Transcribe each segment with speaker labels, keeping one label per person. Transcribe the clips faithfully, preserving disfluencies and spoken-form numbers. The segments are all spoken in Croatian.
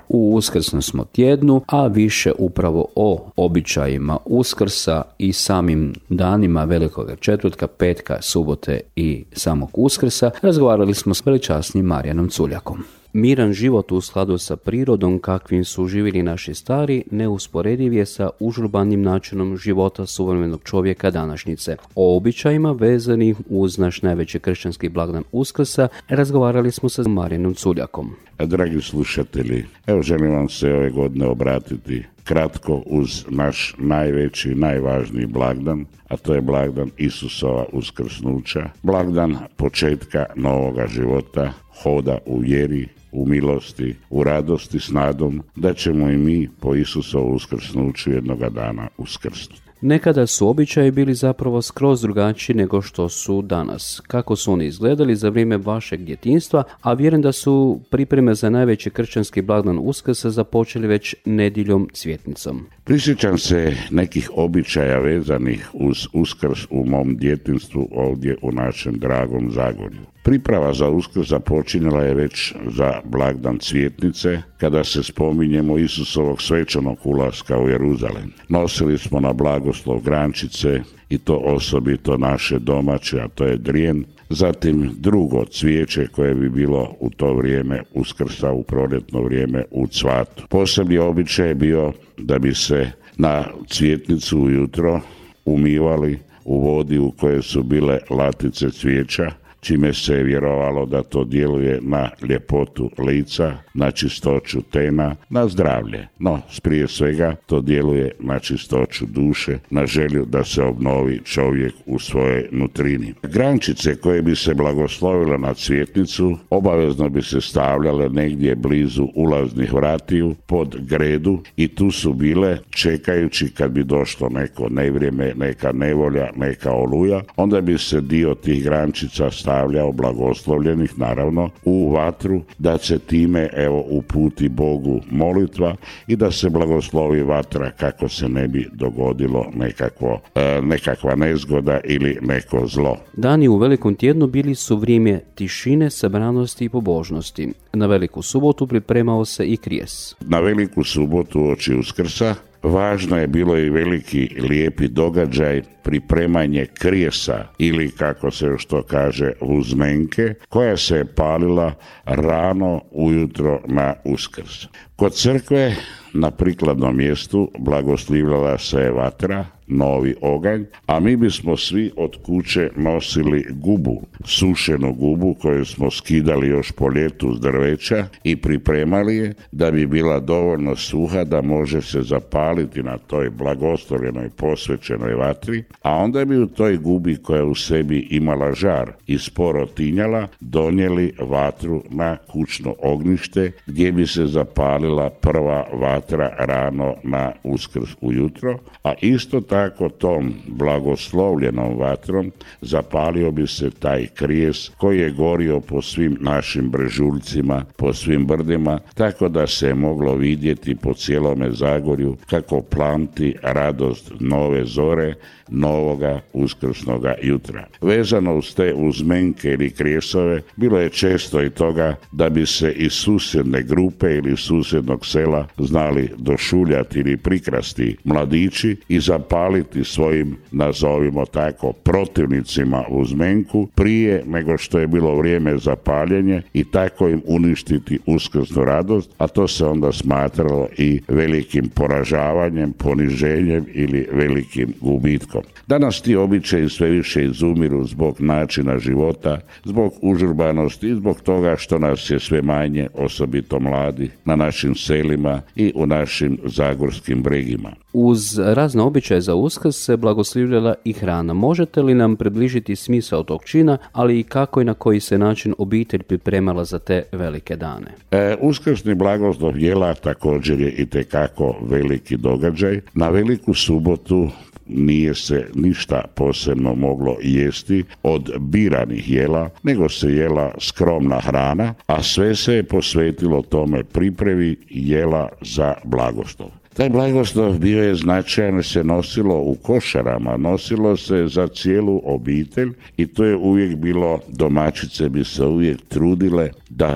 Speaker 1: U uskrsnom smo tjednu, a više upravo o običajima Uskrsa i samim danima Velikog četvrtka, petka, subote i samog Uskrsa razgovarali smo s veličasnim Marijanom Culjakom. Miran život u skladu sa prirodom kakvim su živjeli naši stari neusporediv je sa užurbanim načinom života suvremenog čovjeka današnjice. O običajima vezanih uz naš najveći kršćanski blagdan Uskrsa razgovarali smo sa Marijanom Culjakom.
Speaker 2: Dragi slušatelji, evo želim vam se ove godine obratiti kratko uz naš najveći, najvažniji blagdan, a to je blagdan Isusova uskrsnuća, blagdan početka novoga života, hoda u vjeri, u milosti, u radosti s nadom da ćemo i mi po Isusovu uskrsnuću jednoga dana uskrsnuti.
Speaker 1: Nekada su običaji bili zapravo skroz drugačiji nego što su danas. Kako su oni izgledali za vrijeme vašeg djetinjstva, a vjerujem da su pripreme za najveći kršćanski blagdan Uskrsa započeli već nedjeljom cvjetnicom.
Speaker 2: Prisjećam se nekih običaja vezanih uz Uskrs u mom djetinjstvu ovdje u našem dragom Zagorju. Priprava za Uskrs započinjala je već za blagdan cvjetnice, kada se spominjemo Isusovog svečanog ulaska u Jeruzalem. Nosili smo na blagoslov grančice, i to osobito naše domaće, a to je drijen, zatim drugo cvijeće koje bi bilo u to vrijeme Uskrsa, u proljetno vrijeme, u cvatu. Posebni običaj je bio da bi se na cvjetnicu ujutro umivali u vodi u kojoj su bile latice cvijeća, čime se je vjerovalo da to djeluje na ljepotu lica, na čistoću tena, na zdravlje. No, prije svega to djeluje na čistoću duše, na želju da se obnovi čovjek u svojoj nutrini. Grančice koje bi se blagoslovile na cvjetnicu obavezno bi se stavljale negdje blizu ulaznih vratiju pod gredu i tu su bile čekajući kad bi došlo neko nevrijeme, neka nevolja, neka oluja, onda bi se dio tih grančica stavljao, blagoslovljenih naravno, u vatru, da se time evo uputi Bogu molitva i da se blagoslovi vatra kako se ne bi dogodilo nekakvo, e, nekakva nezgoda ili neko zlo.
Speaker 1: Dani u Velikom tjednu bili su vrijeme tišine, sabranosti i pobožnosti. Na Veliku subotu pripremao se i krijes.
Speaker 2: Na Veliku subotu uoči Uskrsa važno je bilo i veliki lijepi događaj, pripremanje krijesa ili, kako se još to kaže, uzmenke, koja se je palila rano ujutro na Uskrs. Kod crkve na prikladnom mjestu blagoslivljala se je vatra, novi oganj, a mi bismo svi od kuće nosili gubu, sušenu gubu koju smo skidali još po ljetu s drveća i pripremali je da bi bila dovoljno suha da može se zapaliti na toj blagoslovljenoj posvećenoj vatri, a onda bi u toj gubi koja u sebi imala žar i sporo tinjala donijeli vatru na kućno ognjište gdje bi se zapalila prva vatra rano na Uskrs ujutro, a isto tako tom blagoslovljenom vatrom zapalio bi se taj krijes koji je gorio po svim našim brežuljcima, po svim brdima, tako da se je moglo vidjeti po cijelome Zagorju kako planti radost nove zore, novoga uskrsnoga jutra. Vezano uz te uzmenke ili krijesove bilo je često i toga da bi se iz susjedne grupe ili susjednog sela znali došuljati ili prikrasti mladići i zapaliti svojim, nazovimo tako, protivnicima uzmenku prije nego što je bilo vrijeme za paljenje i tako im uništiti uskrsnu radost, a to se onda smatralo i velikim poražavanjem, poniženjem ili velikim gubitkom. Danas ti običaji sve više izumiru zbog načina života, zbog užurbanosti i zbog toga što nas je sve manje, osobito mladi, na našim selima i u našim zagorskim bregima.
Speaker 1: Uz razne običaje za Uskrs se blagoslivljala i hrana. Možete li nam približiti smisao tog čina, ali i kako i na koji se način obitelj pripremala za te velike dane?
Speaker 2: E, uskrsni blagoslov jela također je itekako veliki događaj. Na Veliku subotu nije se ništa posebno moglo jesti od biranih jela, nego se jela skromna hrana, a sve se je posvetilo tome pripremi jela za blagoslov. Taj blagoslov bio je značajan, se nosilo u košarama, nosilo se za cijelu obitelj i to je uvijek bilo, domaćice bi se uvijek trudile da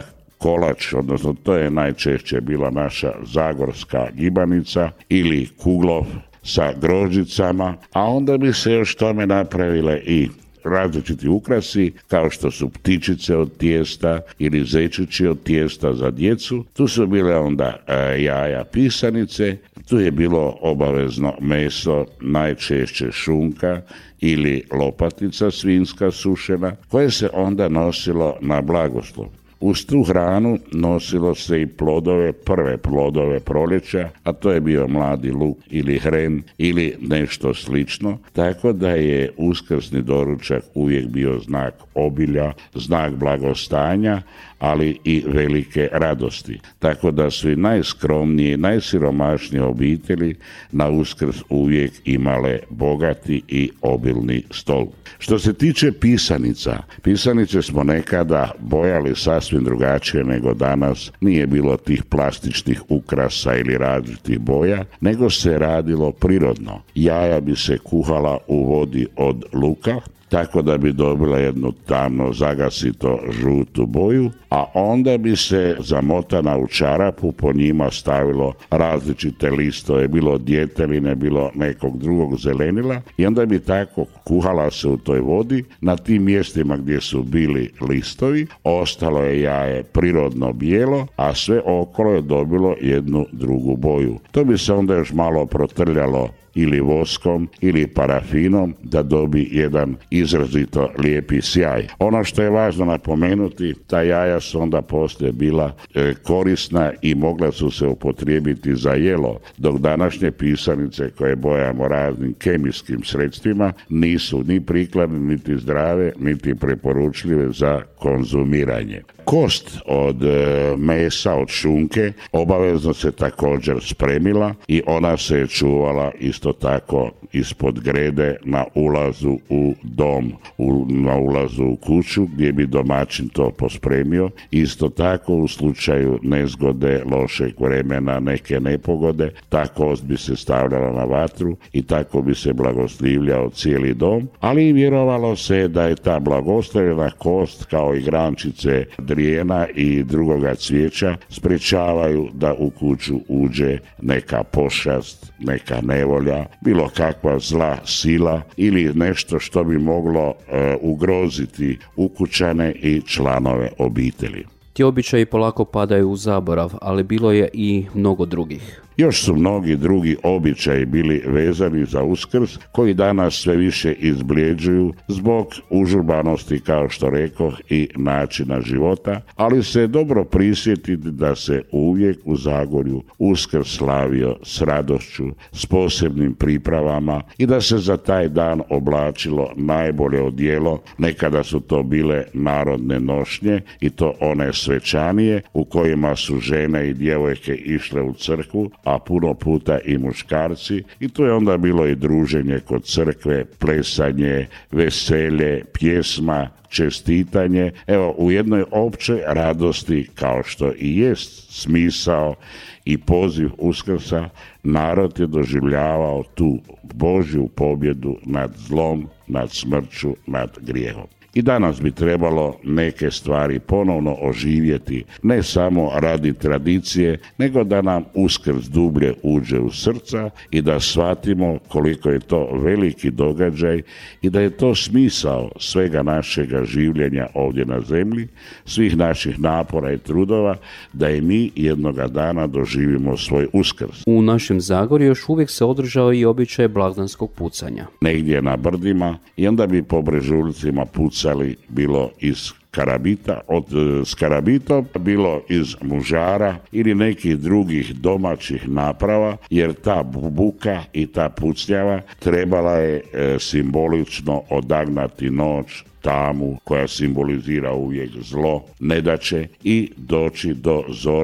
Speaker 2: kolač, odnosno to je najčešće bila naša zagorska gibanica ili kuglov sa grožđicama, a onda bi se još tome napravile i različiti ukrasi kao što su ptičice od tijesta ili zečići od tijesta za djecu. Tu su bile onda e, jaja pisanice, tu je bilo obavezno meso, najčešće šunka ili lopatica svinjska sušena, koje se onda nosilo na blagoslov. Uz tu hranu nosilo se i plodove, prve plodove proljeća, a to je bio mladi luk ili hren ili nešto slično, tako da je uskrsni doručak uvijek bio znak obilja, znak blagostanja, ali i velike radosti. Tako da su i najskromnije, najsiromašnije obitelji na Uskrs uvijek imale bogati i obilni stol. Što se tiče pisanica, pisanice smo nekada bojali sasvim drugačije nego danas. Nije bilo tih plastičnih ukrasa ili različitih boja, nego se radilo prirodno. Jaja bi se kuhala u vodi od luka, tako da bi dobila jednu tamno zagasito žutu boju, a onda bi se zamotana u čarapu po njima stavilo različite listove, bilo djeteline, bilo nekog drugog zelenila, i onda bi tako kuhala se u toj vodi. Na tim mjestima gdje su bili listovi ostalo je jaje prirodno bijelo, a sve okolo je dobilo jednu drugu boju. To bi se onda još malo protrljalo ili voskom ili parafinom da dobi jedan izrazito lijepi sjaj. Ono što je važno napomenuti, ta jaja su onda poslije bila e, korisna i mogla su se upotrijebiti za jelo, dok današnje pisanice koje bojamo raznim kemijskim sredstvima nisu ni prikladne, niti zdrave, niti preporučljive za konzumiranje. Kost od e, mesa, od šunke, obavezno se također spremila i ona se je čuvala isto tako ispod grede na ulazu u dom, u, na ulazu u kuću gdje bi domaćin to pospremio. Isto tako u slučaju nezgode, lošeg vremena, neke nepogode, ta kost bi se stavljala na vatru i tako bi se blagoslivljao cijeli dom, ali i vjerovalo se da je ta blagoslovljena kost kao i grančice drijena i drugoga cvijeća sprečavaju da u kuću uđe neka pošast, neka nevolja, bilo kakva zla sila ili nešto što bi moglo e, ugroziti ukućane i članove obitelji.
Speaker 1: Ti običaji polako padaju u zaborav, ali bilo je i mnogo drugih.
Speaker 2: Još su mnogi drugi običaji bili vezani za Uskrs, koji danas sve više izbljeđuju zbog užurbanosti, kao što rekoh, i načina života, ali se je dobro prisjetiti da se uvijek u Zagorju Uskrs slavio s radošću, s posebnim pripravama i da se za taj dan oblačilo najbolje odijelo. Nekada su to bile narodne nošnje i to one svečanije u kojima su žene i djevojke išle u crkvu, a puno puta i muškarci, i tu je onda bilo i druženje kod crkve, plesanje, veselje, pjesma, čestitanje. Evo, u jednoj općoj radosti, kao što i jest smisao i poziv Uskrsa, narod je doživljavao tu Božju pobjedu nad zlom, nad smrću, nad grijehom. I danas bi trebalo neke stvari ponovno oživjeti, ne samo radi tradicije, nego da nam Uskrs dublje uđe u srca i da shvatimo koliko je to veliki događaj i da je to smisao svega našega življenja ovdje na zemlji, svih naših napora i trudova, da i mi jednoga dana doživimo svoj Uskrs.
Speaker 1: U našem Zagorju još uvijek se održao i običaj blagdanskog pucanja.
Speaker 2: Negdje na brdima, i onda bi po brežuljcima pucali, bilo iz karabita, od s karabitom, bilo iz mužara ili nekih drugih domaćih naprava, jer ta buka i ta pucnjava trebala je e, simbolično odagnati noć, tamu koja simbolizira uvijek zlo, nedaće, i doći do zore,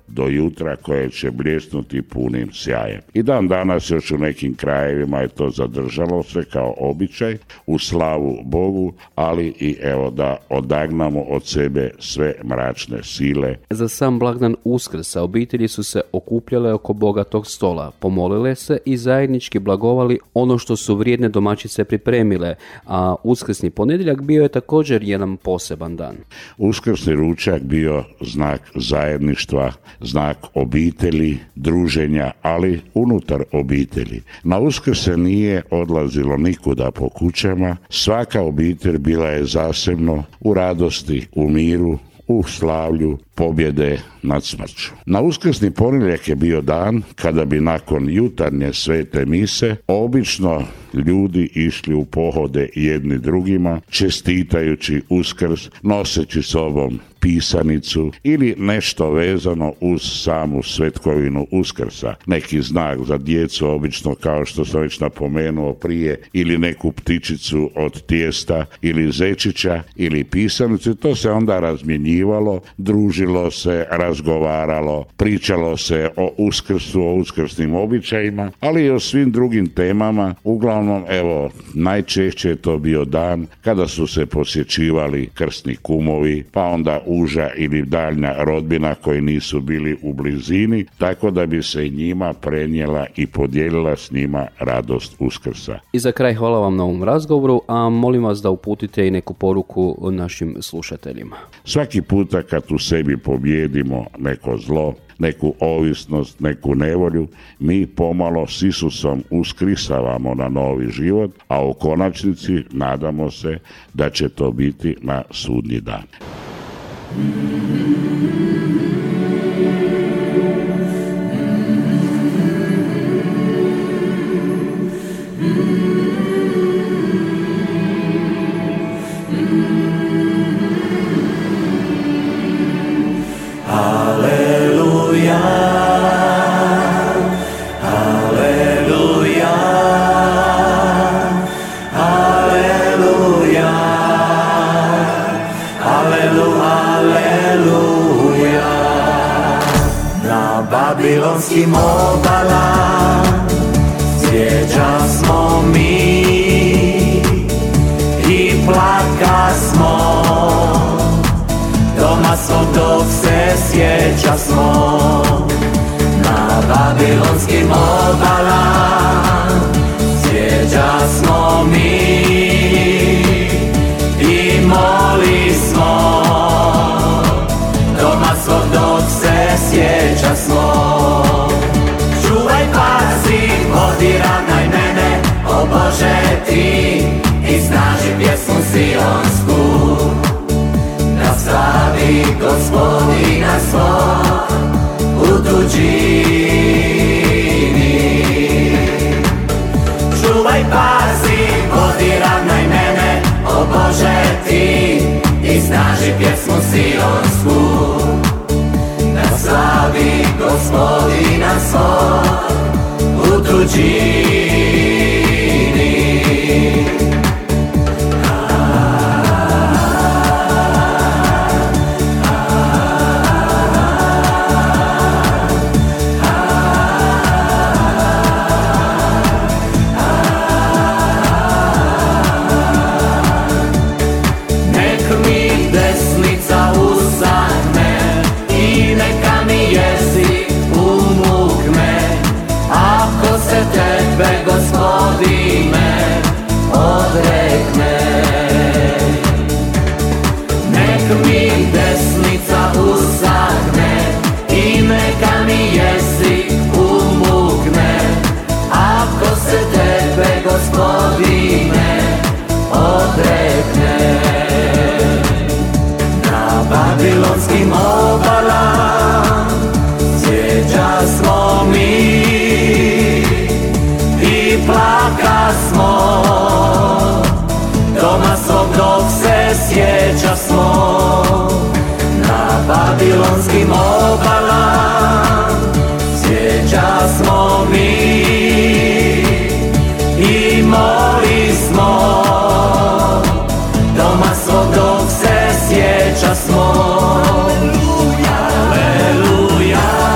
Speaker 2: do jutra koje će bljesnuti punim sjajem. I dan danas još u nekim krajevima je to zadržalo se kao običaj u slavu Bogu, ali i evo da odagnamo od sebe sve mračne sile.
Speaker 1: Za sam blagdan Uskrsa obitelji su se okupljale oko bogatog stola, pomolile se i zajednički blagovali ono što su vrijedne domaćice pripremile, a uskrsni ponedjeljak bio je također jedan poseban dan.
Speaker 2: Uskrsni ručak bio znak zajedništva, znak obitelji, druženja, ali unutar obitelji. Na Uskrs se nije odlazilo nikuda po kućama, svaka obitelj bila je zasebno u radosti, u miru, u slavlju pobjede nad smrću. Na uskrsni ponedjeljak je bio dan kada bi nakon jutarnje svete mise obično ljudi išli u pohode jedni drugima, čestitajući Uskrs, noseći sobom pisanicu ili nešto vezano uz samu svetkovinu Uskrsa. Neki znak za djecu, obično kao što sam već napomenuo prije, ili neku ptičicu od tijesta ili zečića ili pisanicu. To se onda razmjenjivalo, družilo se, razgovaralo, pričalo se o Uskrsu, o uskrsnim običajima, ali i o svim drugim temama. Uglavnom, evo, najčešće je to bio dan kada su se posjećivali krsni kumovi, pa onda uža ili daljna rodbina koji nisu bili u blizini, tako da bi se njima prenijela i podijelila s njima radost Uskrsa.
Speaker 1: I za kraj hvala vam na ovom razgovoru, a molim vas da uputite i neku poruku našim slušateljima.
Speaker 2: Svaki puta kad u sebi pobjedimo neko zlo, neku ovisnost, neku nevolju, mi pomalo s Isusom uskrisavamo na novi život, a u konačnici nadamo se da će to biti na sudnji dan.
Speaker 3: Babilonskim obala sjeća smo mi i plaka smo, doma svog dok se sjeća smo. Na babilonskim obala sjeća smo mi i moli smo, doma svog dok se sjeća smo. Čuvaj, pazi, vodi, ravnaj mene, o Bože ti, i snaži pjesmu sionsku, da slavi Gospodina svog u tuđini. Čuvaj, pazi, vodi, ravnaj mene, o Bože ti, i snaži pjesmu sionsku, da slavi Gospodina svog u tuđini. Babilonskim obala sjeća smo mi i plaka smo, doma svog dok se sjeća smo. Na babilonskim obala sjeća smo mi i moli smo, doma svog dok se sjeća smo. Aleluja.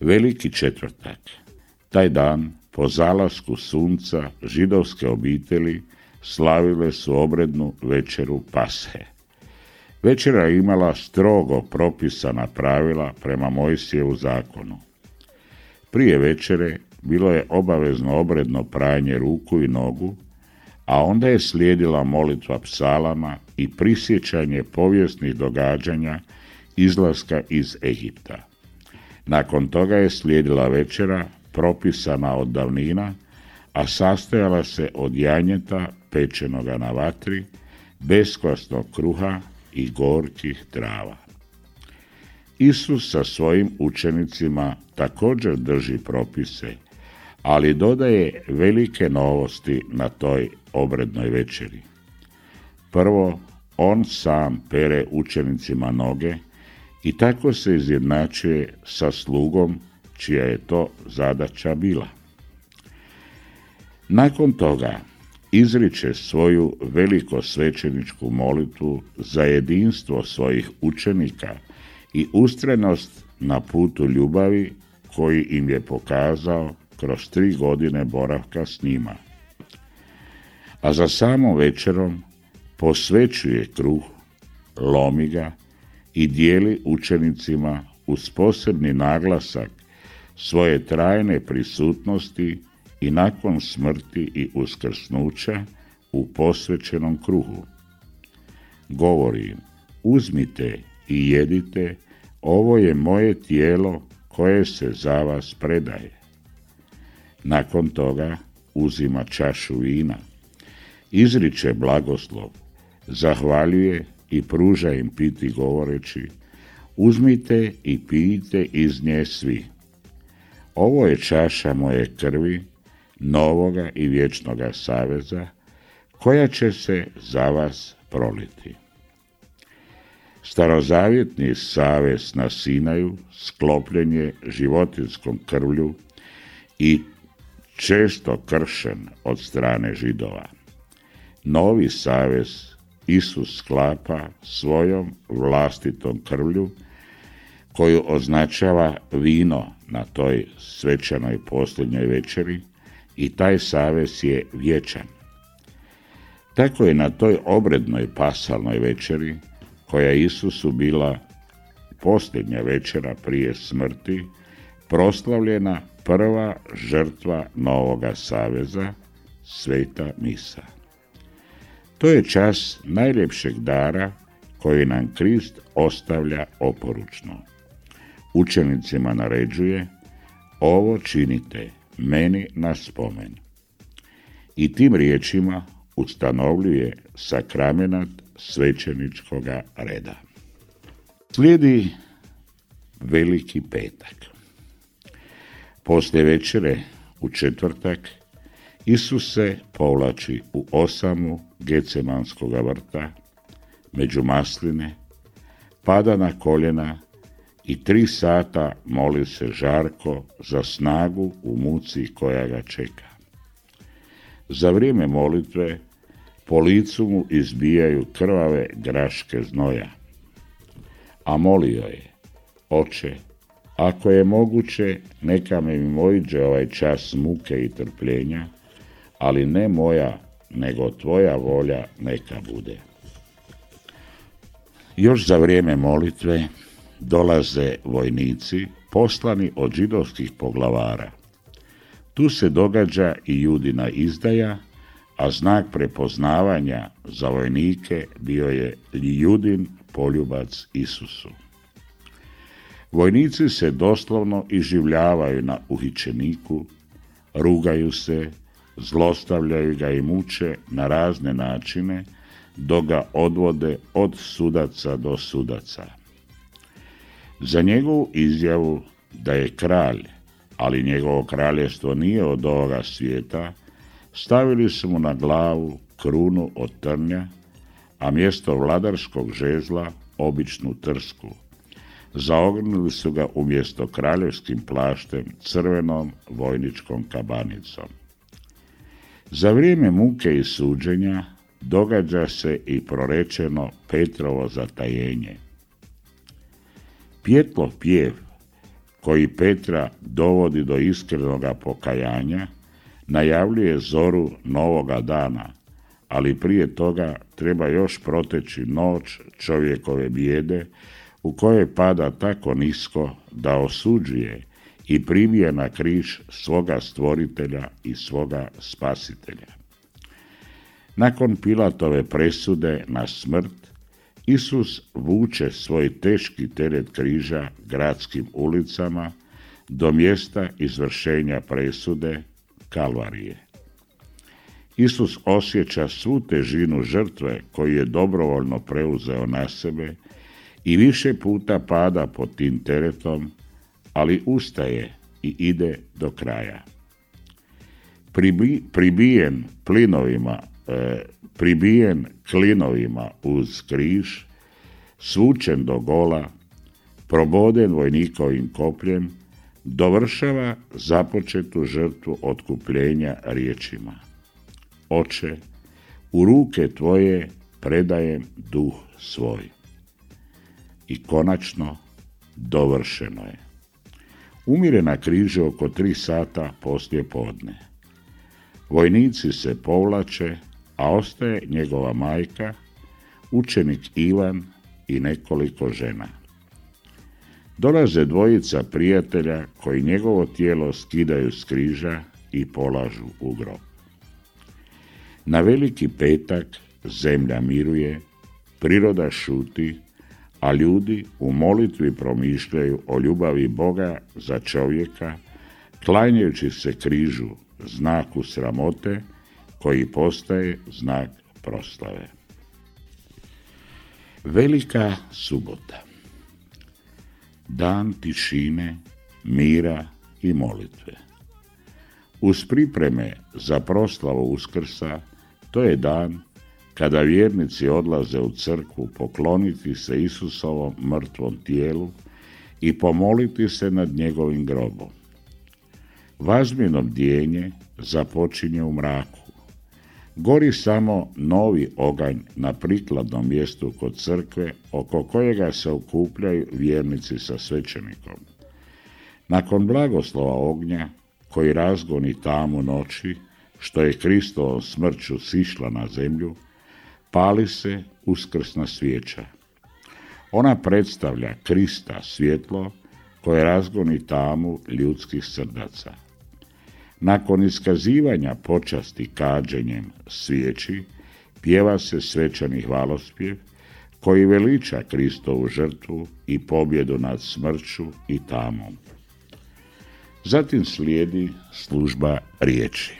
Speaker 2: Veliki četvrtak. Taj dan, po zalasku sunca, židovske obitelji slavile su obrednu večeru Pashe. Večera je imala strogo propisana pravila prema Mojsijevu zakonu. Prije večere bilo je obavezno obredno pranje ruku i nogu, a onda je slijedila molitva psalama i prisjećanje povijesnih događanja izlaska iz Egipta. Nakon toga je slijedila večera propisana od davnina, a sastojala se od janjeta pečenoga na vatri, beskvasnog kruha i gorkih trava. Isus sa svojim učenicima također drži propise, ali dodaje velike novosti na toj obrednoj večeri. Prvo, on sam pere učenicima noge i tako se izjednačuje sa slugom čija je to zadaća bila. Nakon toga izriče svoju velikosvećeničku molitvu za jedinstvo svojih učenika i ustrajnost na putu ljubavi koji im je pokazao kroz tri godine boravka s njima. A za samom večerom posvećuje kruh, lomi ga i dijeli učenicima uz posebni naglasak svoje trajne prisutnosti i nakon smrti i uskrsnuća u posvećenom kruhu. Govori im, uzmite i jedite, ovo je moje tijelo koje se za vas predaje. Nakon toga uzima čašu vina, izriče blagoslov, zahvaljuje i pruža im piti govoreći, uzmite i pijte iz nje svi. Ovo je čaša moje krvi, novoga i vječnoga saveza, koja će se za vas proliti. Starozavjetni savez na Sinaju sklopljen je životinjskom krvlju i često kršen od strane Židova. Novi savez Isus sklapa svojom vlastitom krvlju, koju označava vino na toj svečanoj posljednjoj večeri, i taj savez je vječan. Tako je na toj obrednoj pasalnoj večeri, koja je Isusu bila posljednja večera prije smrti, proslavljena prva žrtva novoga saveza, sveta misa. To je čas najljepšeg dara koji nam Krist ostavlja oporučno. Učenicima naređuje, ovo činite meni na spomen. I tim riječima ustanovljuje sakramenat svećeničkoga reda. Slijedi Veliki petak. Poslije večere u četvrtak Isus se povlači u osamu Gecemanskoga vrta, među masline, pada na koljena i tri sata moli se žarko za snagu u muci koja ga čeka. Za vrijeme molitve po licu mu izbijaju krvave graške znoja, a molio je, Oče, ako je moguće, neka me mimoiđe ovaj čas muke i trpljenja, ali ne moja, nego tvoja volja neka bude. Još za vrijeme molitve dolaze vojnici poslani od židovskih poglavara. Tu se događa i Judina izdaja, a znak prepoznavanja za vojnike bio je Judin poljubac Isusu. Vojnici se doslovno iživljavaju na uhićeniku, rugaju se, zlostavljaju ga i muče na razne načine, dok ga odvode od sudaca do sudaca. Za njegovu izjavu da je kralj, ali njegovo kraljevstvo nije od ovoga svijeta, stavili su mu na glavu krunu od trnja, a mjesto vladarskog žezla običnu trsku. Zaogrnuli su ga umjesto kraljevskim plaštem crvenom vojničkom kabanicom. Za vrijeme muke i suđenja događa se i prorečeno Petrovo zatajenje. Pjetlov pjev, koji Petra dovodi do iskrenoga pokajanja, najavljuje zoru novoga dana, ali prije toga treba još proteći noć čovjekove bijede u kojoj pada tako nisko da osuđuje i pribije na križ svoga stvoritelja i svoga spasitelja. Nakon Pilatove presude na smrt, Isus vuče svoj teški teret križa gradskim ulicama do mjesta izvršenja presude Kalvarije. Isus osjeća svu težinu žrtve koju je dobrovoljno preuzeo na sebe i više puta pada pod tim teretom, ali ustaje i ide do kraja. Pribi, pribijen plinovima, e, pribijen klinovima uz križ, svučen do gola, proboden vojnikovim kopljem, dovršava započetu žrtvu otkupljenja riječima: Oče, u ruke tvoje predajem duh svoj. I konačno dovršeno je. Umire na križu oko tri sata poslije podne. Vojnici se povlače, a ostaje njegova majka, učenik Ivan i nekoliko žena. Dolaze dvojica prijatelja koji njegovo tijelo skidaju s križa i polažu u grob. Na Veliki petak zemlja miruje, priroda šuti, a ljudi u molitvi promišljaju o ljubavi Boga za čovjeka, klanjajući se križu, znaku sramote koji postaje znak proslave. Velika subota. Dan tišine, mira i molitve. Uz pripreme za proslavu Uskrsa, to je dan kada vjernici odlaze u crkvu pokloniti se Isusovom mrtvom tijelu i pomoliti se nad njegovim grobom. Vazmino bdjenje započinje u mraku. Gori samo novi oganj na prikladnom mjestu kod crkve, oko kojega se okupljaju vjernici sa svećenikom. Nakon blagoslova ognja, koji razgoni tamu noći, što je Kristovom smrću sišla na zemlju, pali se uskrsna svijeća. Ona predstavlja Krista svjetlo koje razgoni tamu ljudskih srdaca. Nakon iskazivanja počasti kađenjem svijeći, pjeva se svečani hvalospjev koji veliča Kristovu žrtvu i pobjedu nad smrću i tamom. Zatim slijedi služba riječi.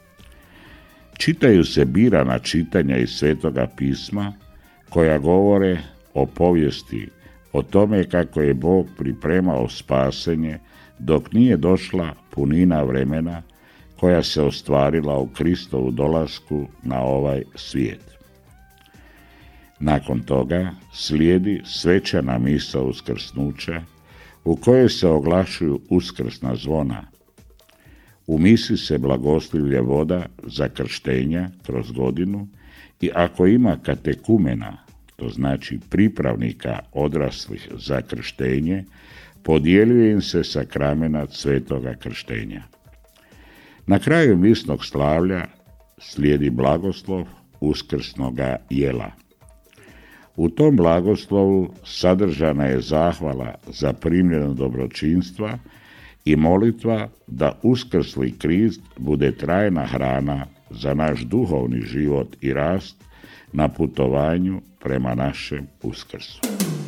Speaker 2: Čitaju se birana čitanja iz Svetoga pisma koja govore o povijesti, o tome kako je Bog pripremao spasenje dok nije došla punina vremena koja se ostvarila u Kristovu dolasku na ovaj svijet. Nakon toga slijedi svečana misa uskrsnuća u kojoj se oglašuju uskrsna zvona. U misi se blagoslivlja voda za krštenja kroz godinu i ako ima katekumena, to znači pripravnika odraslih za krštenje, podijeljuje im se sakramenat svetoga krštenja. Na kraju misnog slavlja slijedi blagoslov uskrsnoga jela. U tom blagoslovu sadržana je zahvala za primljeno dobročinstva i molitva da uskrsli Krist bude trajna hrana za naš duhovni život i rast na putovanju prema našem Uskrsu.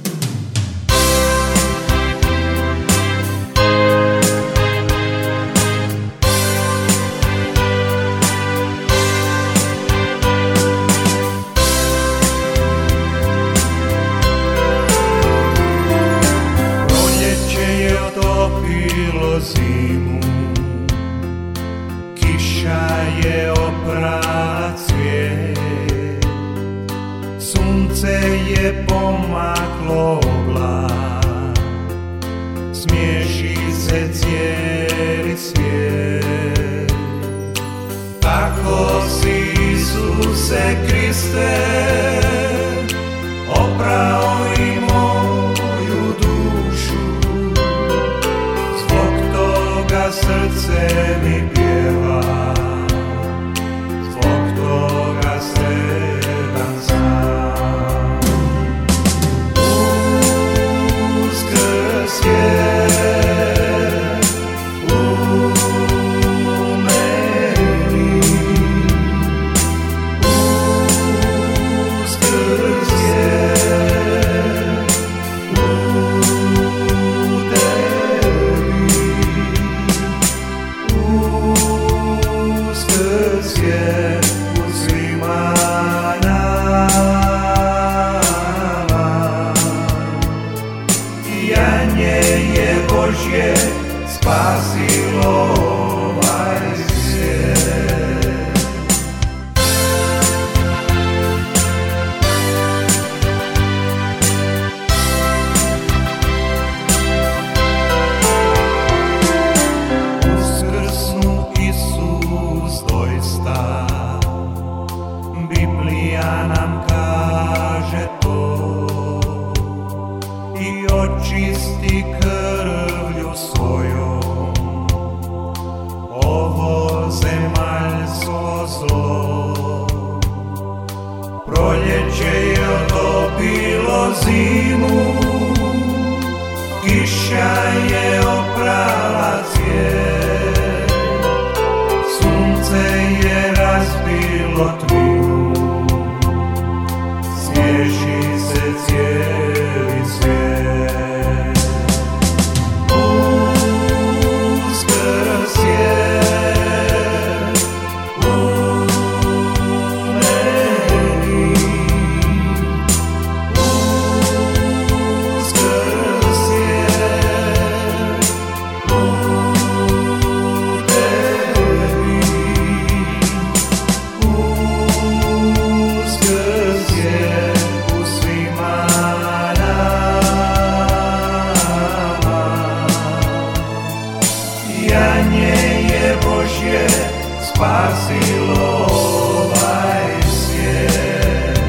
Speaker 3: Zimu, kiša je oprala cvijet, sunce je pomaklo oblak, smiješi se cijeli svijet. Tako si, Isuse Kriste, oprao i moju dušu, mi pjeva, zbog toga sretan sam. Uskrs je u meni, uskrs je u Uskrs je u svima nama, janje je Božje spasilo ovaj svijet. Uskrsnu Isus doista, Biblija nam kaže to, i očisti krvlju svojom ovo zemaljsko zlo. Proljeće je otopilo zimu, kiša je oprala cvijet, sunce je razbilo tminu, smiješi se cijeli svijet. Uskrs je u meni, uskrs je u tebi, uskrs je u svima nama, janje je Božje spasilo ovaj svijet.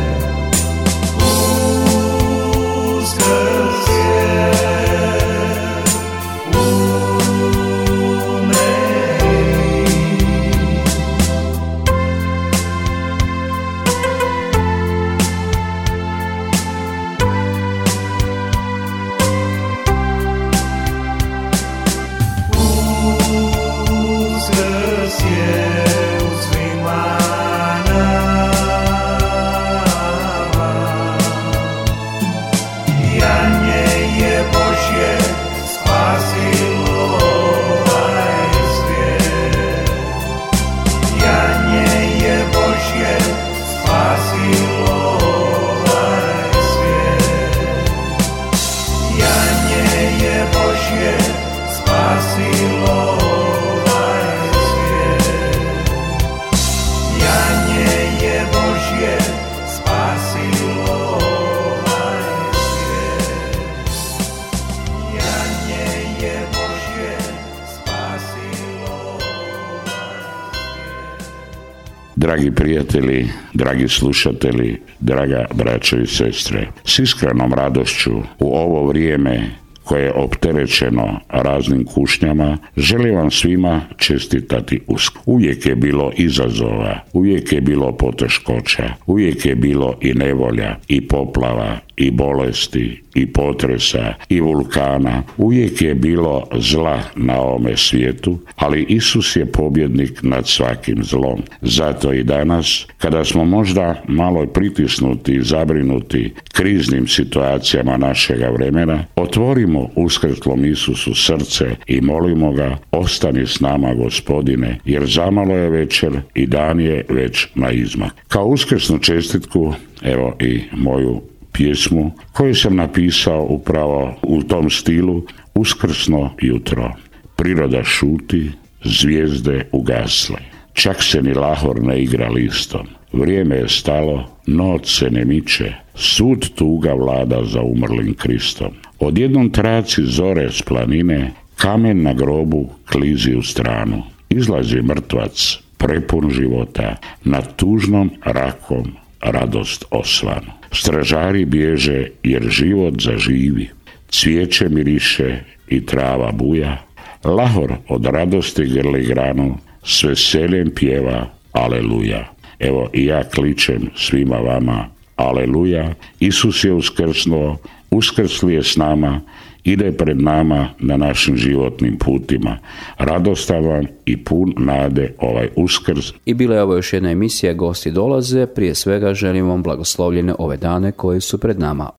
Speaker 3: Uskrs je u meni. Uskrs je u svima nama, janje je Božje spasilo ovaj svijet. Janje je Božje spasilo ovaj svijet. Janje je Božje spasilo ovaj svijet. Janje je Božje spasilo ovaj svijet. Janje je Božje spasilo ovaj svijet.
Speaker 2: Dragi prijatelji, dragi slušatelji, draga braćo i sestre, s iskrenom radošću u ovo vrijeme koje je opterećeno raznim kušnjama, želim vam svima čestitati Uskrs. Uvijek je bilo izazova, uvijek je bilo poteškoća, uvijek je bilo i nevolja, i poplava, i bolesti, i potresa, i vulkana. Uvijek je bilo zla na ovome svijetu, ali Isus je pobjednik nad svakim zlom. Zato i danas, kada smo možda malo pritisnuti i zabrinuti kriznim situacijama našega vremena, otvorimo uskrslom Isusu srce i molimo ga: ostani s nama, Gospodine, jer zamalo je večer i dan je već na izmak. Kao uskrsnu čestitku, evo i moju pjesmu koju sam napisao upravo u tom stilu: uskrsno jutro. Priroda šuti, zvijezde ugasle, čak se ni lahor ne igra listom. Vrijeme je stalo, noć se ne miče, sud tuga vlada za umrlim Kristom. Odjednom traci zore s planine, kamen na grobu klizi u stranu. Izlazi mrtvac, prepun života, nad tužnom rakom radost osvanu. Stražari bježe jer život zaživi, cvijeće miriše i trava buja, Lahor od radosti grli granu, s veseljem pjeva aleluja. Evo i ja kličem svima vama aleluja, Isus je uskrsnuo, uskrsli je s nama, ide pred nama na našim životnim putima. Radostavan i pun nade ovaj Uskrs.
Speaker 1: I bila je ovo još jedna emisija Gosti dolaze. Prije svega želim vam blagoslovljene ove dane koji su pred nama.